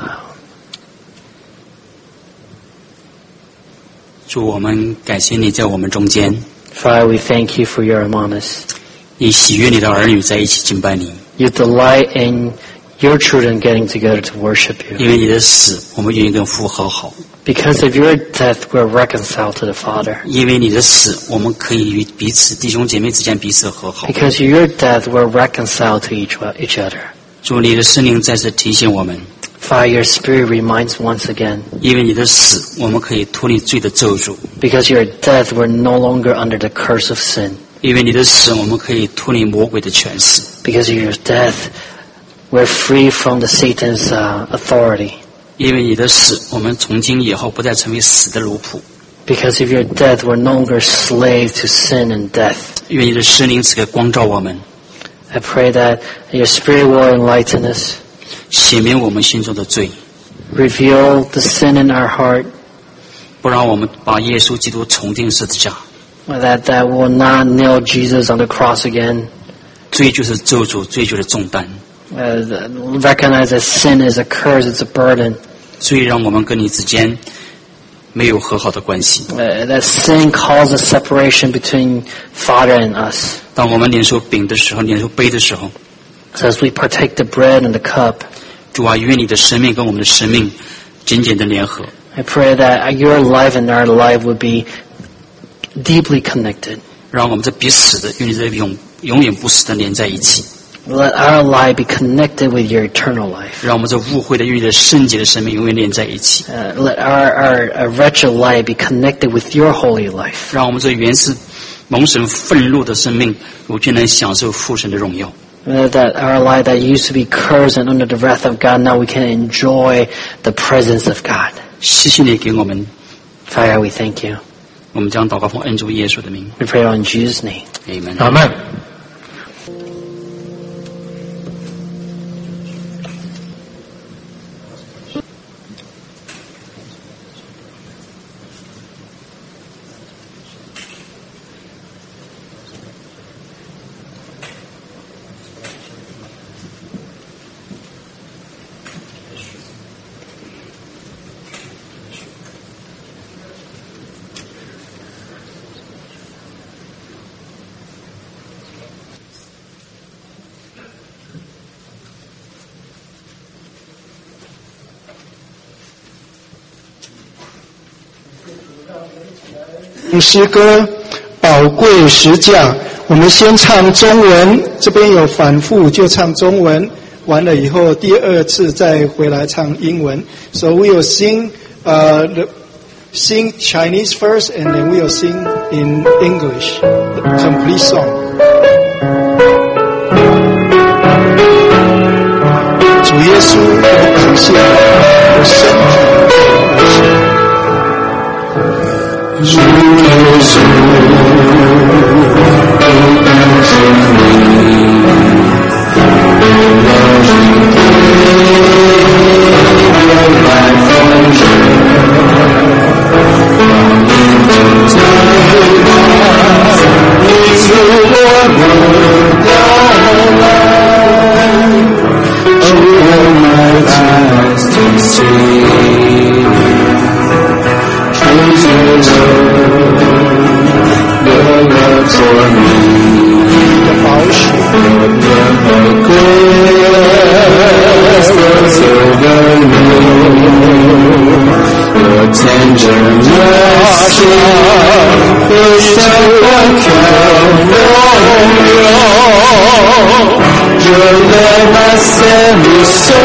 主，我们感谢你在我们中间。 Father, we thank you for your among us. 你喜悦你的儿女在一起敬拜你。 You delight in your children getting together to worship you. 因为你的死，我们愿意跟父和好。 Because of your death, we're reconciled to the Father. 因为你的死，我们可以与彼此弟兄姐妹之间彼此和好。 Because of your death, we're reconciled to each each other. 主，你的圣灵再次提醒我们。 Father, your Spirit reminds once again. 因为你的死，我们可以脱离罪的咒诅。 Because your death, we're no longer under the curse of sin. 因为你的死，我们可以脱离魔鬼的权势。 Because of your death, we're free from the Satan's uh, authority. 因为你的死，我们从今以后不再成为死的奴仆。 Because of your death, we're no longer slave to sin and death. 因为你的圣灵赐给光照我们。 I pray that your Spirit will enlighten us. 显明我们心中的罪。 Reveal the sin in our heart. 不让我们把耶稣基督重钉十字架。 That that will not nail Jesus on the cross again. 罪就是咒诅，罪就是重担。 Uh, recognize that sin is a curse, it's a burden. 罪让我们跟你之间没有和好的关系。 Uh, that sin causes separation between Father and us. 当我们领受饼的时候，领受杯的时候 So as we partake the bread and the cup, 主啊，愿你的生命跟我们的生命紧紧的联合。 I pray that your life and our life would be deeply connected. 让我们这必死的与你这永永远不死的连在一起。 Let our life be connected with your eternal life. 让我们这污秽的与你的圣洁的生命永远连在一起。 Uh, let our, our, our wretched life be connected with your holy life. 让我们这原是蒙神愤怒的生命，如今能享受父神的荣耀。 Uh, that our life that used to be cursed and under the wrath of God, now we can enjoy the presence of God. 谢谢你给我们。 Father, we thank you. 我们将祷告奉恩主耶稣的名。 We pray in Jesus' name. Amen. Amen. 唱诗歌宝贵实价，我们先唱中文，这边有反复就唱中文，完了以后第二次再回来唱英文。So we will sing, uh, the, sing Chinese first, and then we will sing in English, the complete song. 主耶稣，我感谢你，我身体感谢。主耶稣。 tender mercy is uncontrollable. Your love has set me so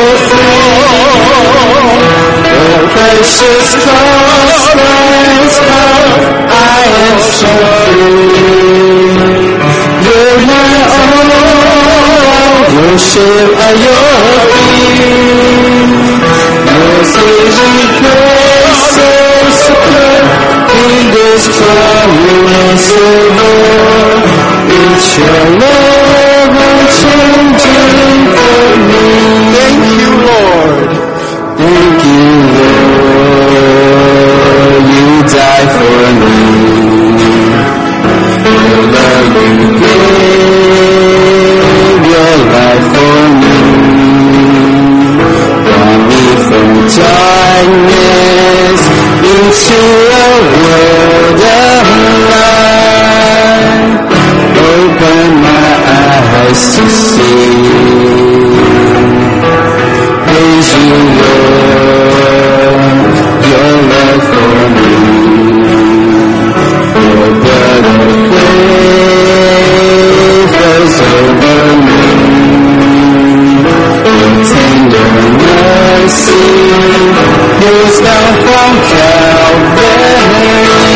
free. The precious cross Christ come, I am so free. You're my all, I worship at your feet. Your saving grace so secure in this glorious world. It's your love unchanging for me. Thank you, Lord. Thank you, Lord. You died for me. Your love you gave, your life for me. Brought me from darkness into a world of light. Open my eyes to see. Praise you, Lord, your love for me. Your blood of faith flows over me. Your tender mercy pours down from Calvary.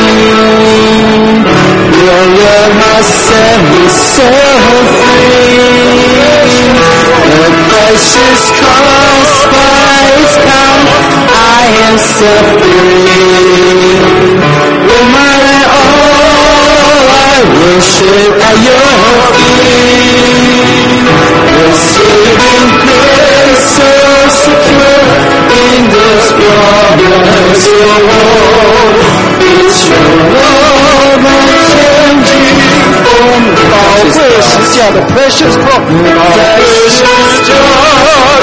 Your love has set me so free. The precious cross Christ come, I am set free. With my all, I worship at your feet. Your saving grace so secure in this glorious world. It's your love unchanging for me. 宝贵十架的 precious blood, precious blood,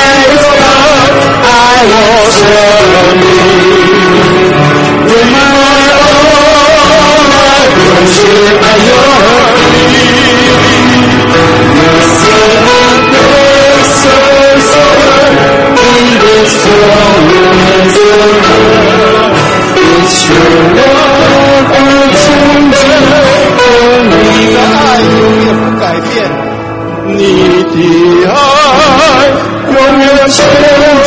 I worship you. With my all, I worship at your feet. Your saving grace so secure in this glorious world. It's your love unchanging for me. 你的爱永远不改变。 你的爱永远千金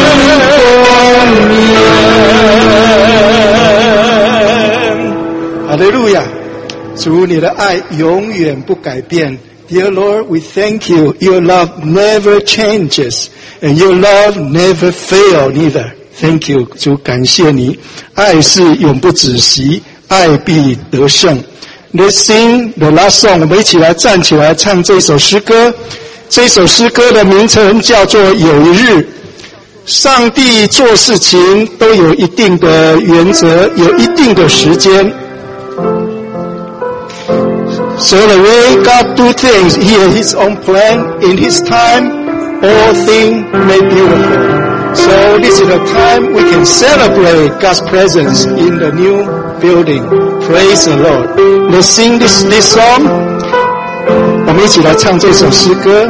哈利路亚！主，你的爱永远不改变。Dear Lord, we thank you. Your love never changes, and your love never fails neither. Thank you, 主，感谢你，爱是永不止息，爱必得胜。Let's sing the last song. 我们一起来站起来唱这首诗歌。这首诗歌的名称叫做《有一日》。上帝做事情都有一定的原则，有一定的时间。So the way God do things, He has His own plan. In His time, all things made beautiful. So this is the time we can celebrate God's presence in the new building. Praise the Lord. Let's sing this this song. 我们一起来唱这首诗歌。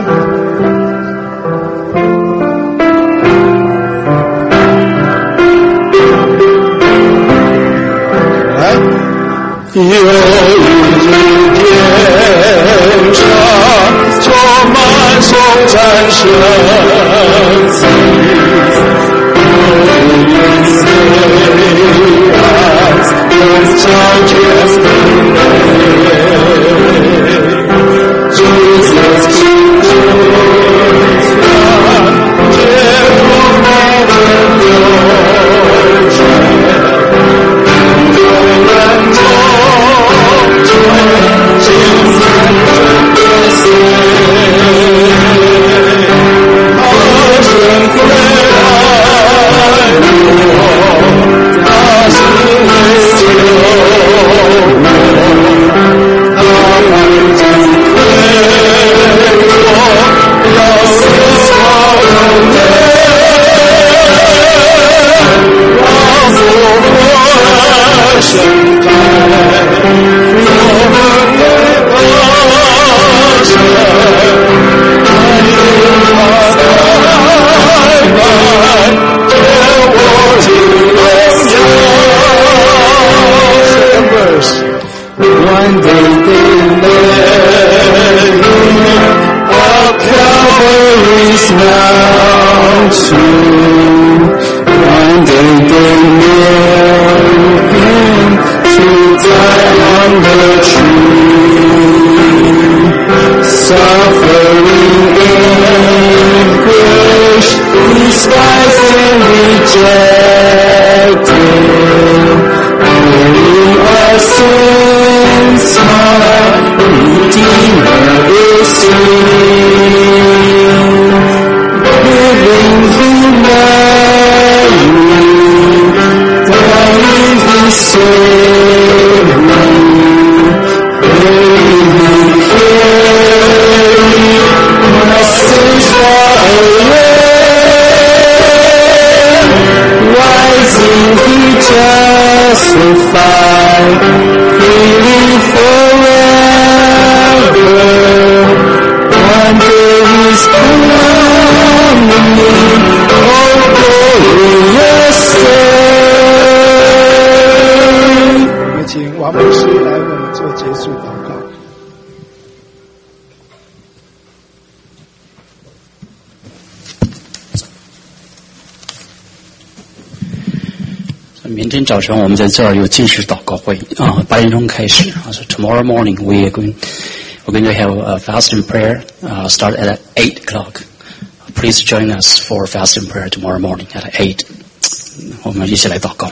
来， 有一天上充满颂赞声词，Oh freely forever. One day He's coming, oh glorious day. 我们请王牧师来为我们做结束祷告。 明天早晨我们在这儿有正式祷告会啊，八点钟开始啊。So tomorrow morning we are going we're going to have a fasting prayer uh, start at eight o'clock. Please join us for fasting prayer tomorrow morning at eight. 我们一起来祷告。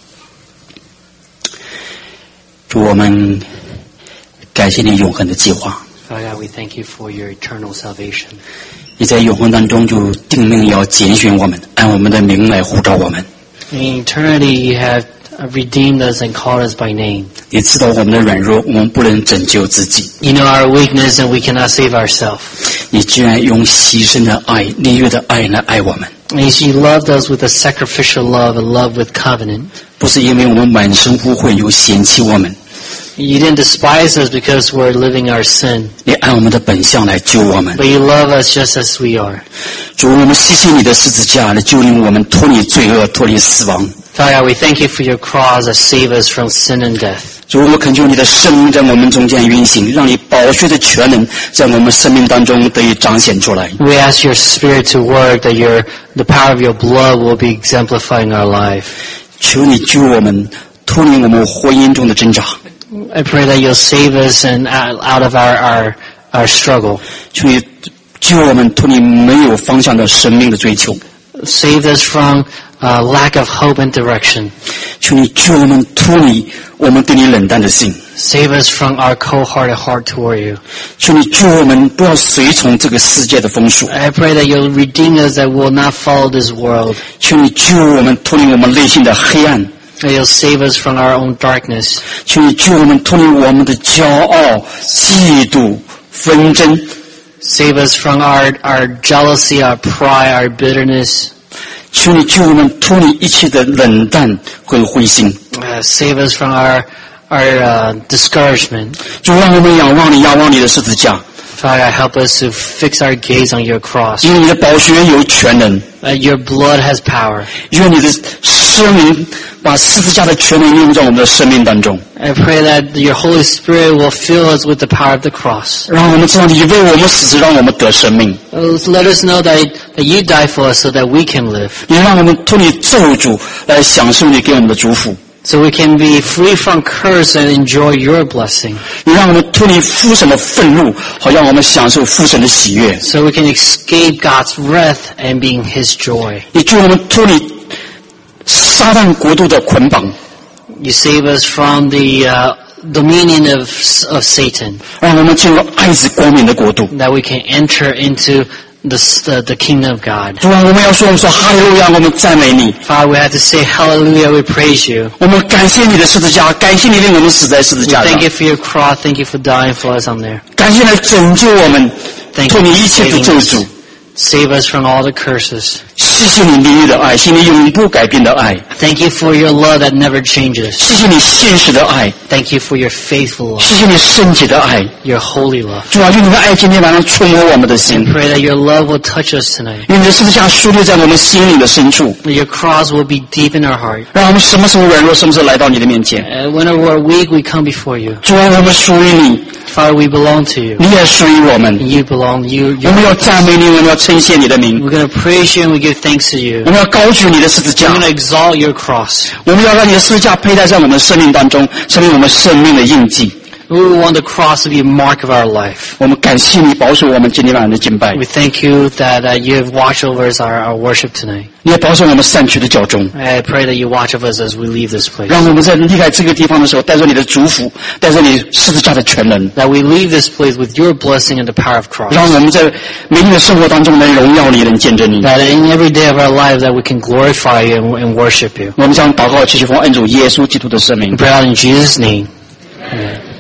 主，我们感谢你永恒的计划。 Father God, we thank you for your eternal salvation. 你在永恒当中就定命要拣选我们，按我们的名来呼召我们。 In eternity, you have redeemed us and called us by name. 你知道我们的软弱，我们不能拯救自己。 You know our weakness and we cannot save ourselves. 你居然用牺牲的爱、立约的爱来爱我们。 And you loved us with a sacrificial love, a love with covenant. 不是因为我们满身污秽又嫌弃我们。 You didn't despise us because we're living our sin. 你按我们的本相来救我们。 But you love us just as we are. 主，我们谢谢你的十字架来救领我们脱离罪恶，脱离死亡。 Father God, we thank you for your cross that saved us from sin and death. 主，我恳求你的生命在我们中间运行，让你宝血的全能在我们生命当中得以彰显出来。 We ask your Spirit to work, that your the power of your blood will be exemplified in our life. 求你救我们，脱离我们婚姻中的挣扎。 I pray that you'll save us and out of our our our struggle. 求你救我们脱离没有方向的生命的追求。 Save us from uh, lack of hope and direction. 求你救我们脱离我们对你冷淡的心。 Save us from our cold-hearted heart toward you. 求你救我们不要随从这个世界的风俗。 I pray that you'll redeem us, that we'll not follow this world. 求你救我们脱离我们内心的黑暗。 That you'll save us from our own darkness. 求你救我们脱离我们的骄傲、嫉妒、纷争。 Save us from our our jealousy, our pride, our bitterness. 求你救我们脱离一切的冷淡和灰心。 Uh, save us from our our uh, discouragement. 主，让我们仰望你，仰望你的十字架。 Father, help us to fix our gaze on your cross. 因为你的宝血有全能。 Uh, your blood has power. 愿你的生命把十字架的全能应用在我们的生命当中。 I pray that your Holy Spirit will fill us with the power of the cross. 让我们知道你为我们死，让我们得生命。 Let us know that that you died for us so that we can live. 也让我们脱离咒诅，来享受你给我们的祝福。 So we can be free from curse and enjoy your blessing. 也让我们脱离父神的愤怒，好让我们享受父神的喜悦。 So we can escape God's wrath and be in His joy. 也救我们脱离撒旦国度的捆绑。 You save us from the uh, dominion of of Satan. 让我们进入爱子光明的国度。 That we can enter into the the, the kingdom of God. 主啊，我们要说，我们说哈利路亚，我们赞美你。 Father, we have to say hallelujah, we praise you. 我们感谢你的十字架，感谢你为我们死在十字架上。 Thank you for your cross, thank you for dying for us on there. 感谢来拯救我们，脱离一切的咒诅。 Save us from all the curses. 谢谢你离异的爱，谢谢你永不改变的爱。 Thank you for your love that never changes. 谢谢你现实的爱。 Thank you for your faithful love. 谢谢你圣洁的爱。 Your holy love. 主啊，愿你的爱今天晚上触摸我们的心。 I pray that your love will touch us tonight. 愿你的十字架树立在我们心灵的深处。 Your cross will be deep in our heart. 让我们什么时候软弱，什么时候来到你的面前。 Uh, whenever we're weak, we come before you. 主啊，我们属于你。 Father, we belong to you. 你也属于我们。 You belong. You. 我们要赞美你，我们要称谢你的名。 We're going to praise you and we give thanks to you. 我们要高举你的十字架。 We're going to exalt your cross. 我们要让你的十字架佩戴在我们生命当中，成为我们生命的印记。 We want the cross to be a mark of our life. 我们感谢你保守我们今天晚上的敬拜。 We thank you that uh, you have watched over us our, our worship tonight. 你也保守我们散去的教中。 I pray that you watch over us as we leave this place. 让我们在离开这个地方的时候，带着你的祝福，带着你十字架的全能。 That we leave this place with your blessing and the power of cross. 让我们在每天的生活当中能荣耀你，能见证你。 That in every day of our lives that we can glorify you and, and worship you. 我们将祷告祈求奉恩主耶稣基督的圣名。 We pray out in Jesus' name. Amen.